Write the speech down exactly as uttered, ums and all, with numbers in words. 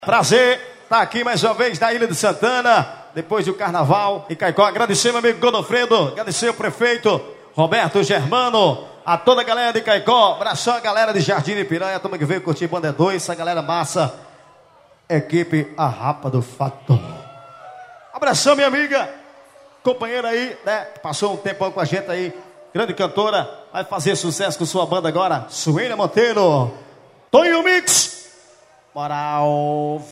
Prazer estar aqui mais uma vez na Ilha de Santana, depois do carnaval em Caicó. Agradecer meu amigo Godofredo, agradecer o prefeito Roberto Germano, a toda a galera de Caicó, abraçar a galera de Jardim de Piranha, a turma que veio curtir Banda dois, essa galera massa, equipe A Rapa do Fato. Abração minha amiga, companheira aí, né, passou um tempão com a gente aí, grande cantora, vai fazer sucesso com sua banda agora, Suína Monteiro, Tonho Mix, moral.